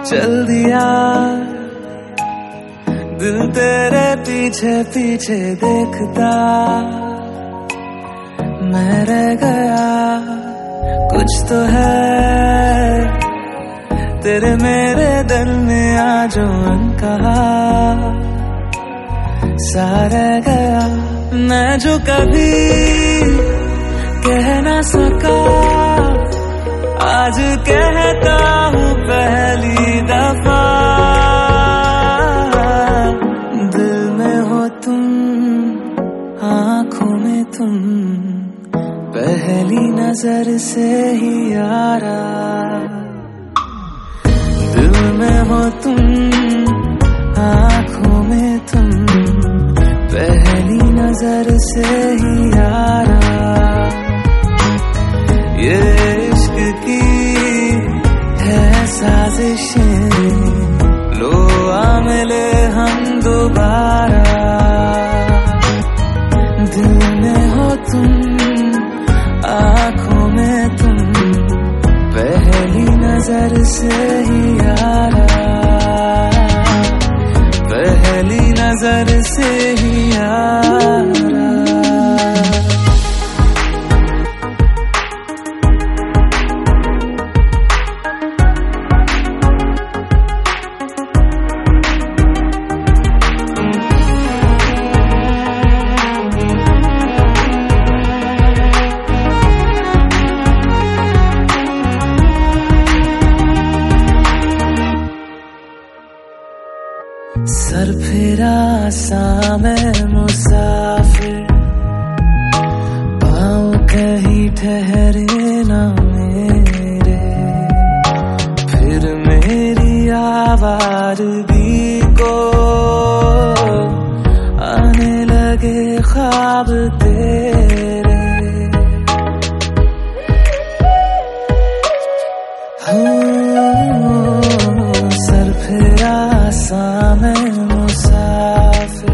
चल दिया दिल तेरे पीछे पीछे देखता, मैं रह गया कुछ तो है तेरे मेरे दिल में आज कहा सा रह गया। मैं जो कभी कह ना सका आज कहता हूँ पहली दफा, दिल में हो तुम आँखों में तुम पहली नजर से ही यारा, दिल में हो तुम आँखों में तुम पहली नजर से ही यारा। ये इश्क की है साजिशें, लो आ मिले हम दोबारा, दिल में हो तुम आँखों में तुम पहली नजर से ही यारा, पहली नजर से ही यारा। सर फिरा सा मैं मुसाफिर, पाँव कहीं ठहरे ना मेरे, फिर मेरी आवारगी को आने लगे ख्वाब तेरे। सर फिरा सा मैं मुसाफिर,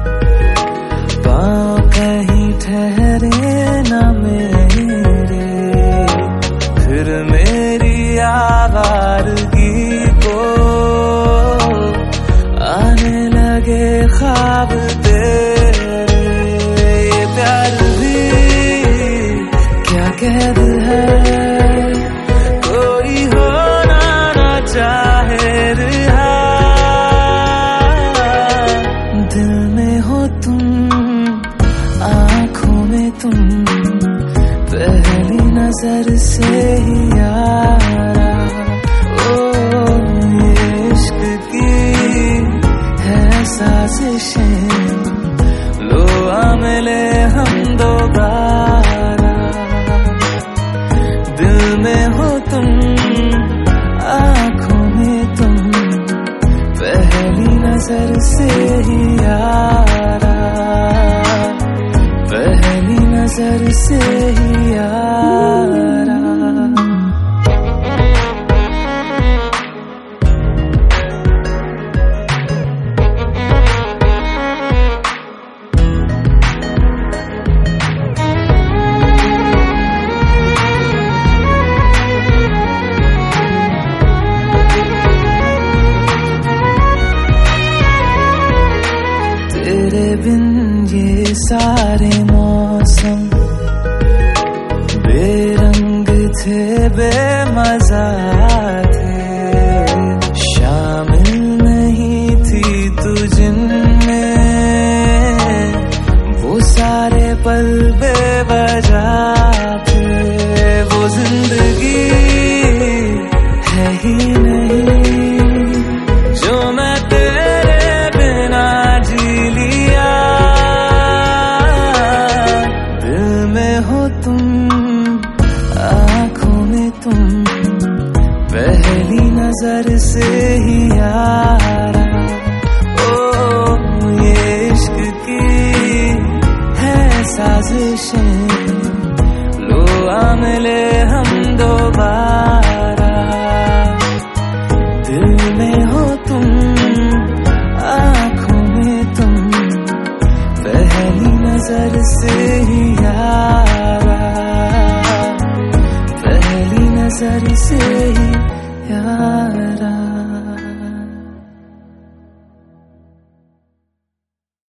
पाँव कहीं ठहरे ना मेरे, फिर मेरी आवारगी को आने लगे ख्वाब तेरे। ये प्यार भी क्या कैद है, कोई होना ना चाहे रिहा, दिल में हो तुम आँखों में तुम पहली नजर से ही यारा। ओ ये इश्क की है साजिशें, लो आ मिले हम दोबारा, दिल में हो तुम आँखों में तुम पहली नजर से ही यारा, पहली नजर से ही यारा। तेरे बिन ये सारे मौसम बेरंग थे बेमजा थे, शामिल नहीं थी तू जिनमें, वो सारे पल बेवजह थे, वो जिंदगी है ही नहीं जो मैं तेरे बिना जी लिया, दिल में हो तुम आँखों में तुम पहली नजर से ही यारा। ओ ये इश्क की है साजिशें, लो आ मिले हम दोबारा, दिल में हो तुम आँखों में तुम पहली नजर से ही यारा, पहली नजर से ही यारा।